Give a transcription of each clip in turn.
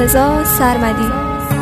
مرتضی سرمدی.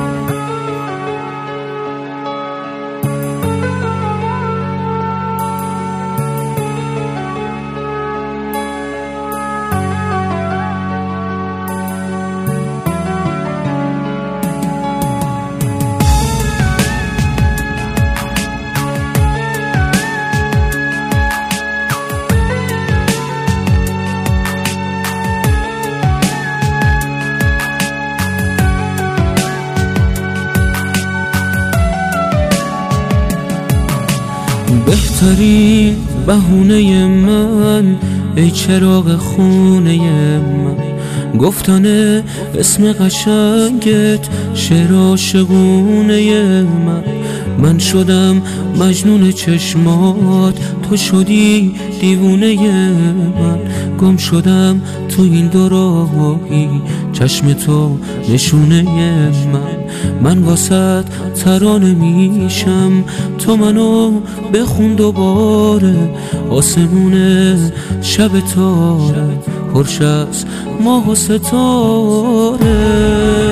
بهترین بهونه من ای چراغ خونه من، گفتن اسم قشنگت شعر عاشقونه من شدم مجنون چشمات، تو شدی دیوونه من، گم شدم تو این دو راهی، چشم تو نشونه من واسط ترانه میشم، تو منو بخون دوباره، آسمون شب تاره پرش از ماه و ستاره.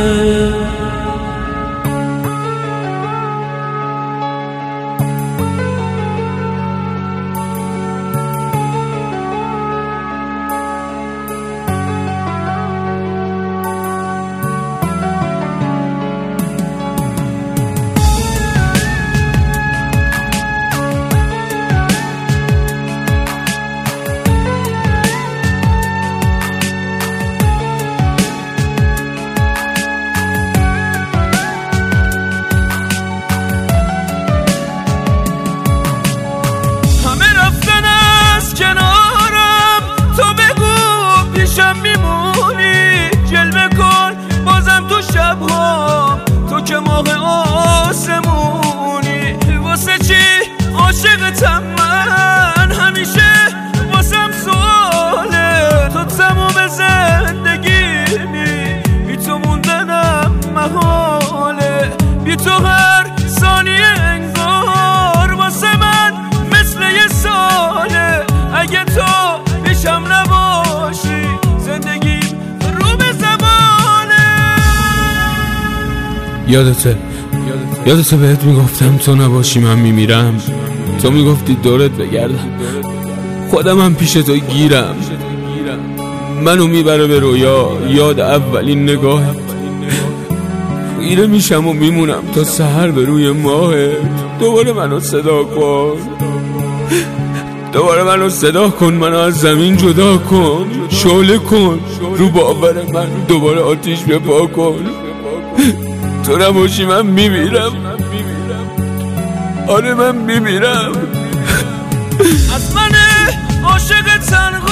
تو که ماه آسمونی، واسه چی عاشقتم من، همیشه واسم سواله، تو تمام زندگیمی، بی تو موندنم محاله، بی تو هر ثانیه انگار واسه من مثل یه ساله، اگه تو پیشم نباشی زندگی رو به زباله. یادته بهت میگفتم تو نباشی من میمیرم، تو میگفتی دورت بگردم، خودم هم پیش تو گیرم، منو میبره به رویا یاد اولین نگاهت، خیره میشم و میمونم تا سحر به روی ماهت، دوباره منو صدا کن، دوباره منو صدا کن، منو از زمین جدا کن، شعله کن رو باور من، دوباره آتیش بپا کن، تو نباشی من میمیرم، آره من میمیرم. از من عاشق تنها